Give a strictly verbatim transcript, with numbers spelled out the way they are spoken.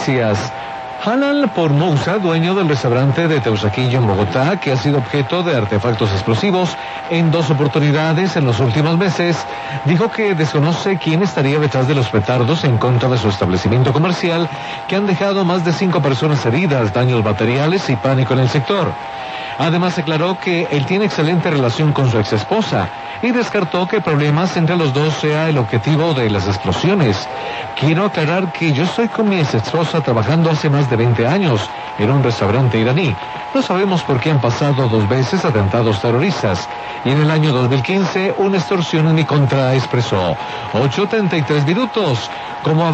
noticias. Halal Pormouza, dueño del restaurante de Teusaquillo en Bogotá, que ha sido objeto de artefactos explosivos en dos oportunidades en los últimos meses, dijo que desconoce quién estaría detrás de los petardos en contra de su establecimiento comercial, que han dejado más de cinco personas heridas, daños materiales y pánico en el sector. Además, aclaró que él tiene excelente relación con su exesposa y descartó que problemas entre los dos sea el objetivo de las explosiones. Quiero aclarar que yo estoy con mi exesposa trabajando hace más de veinte años en un restaurante iraní. No sabemos por qué han pasado dos veces atentados terroristas. Y en el año dos mil quince, una extorsión en mi contra, expresó. ocho treinta y tres minutos. Como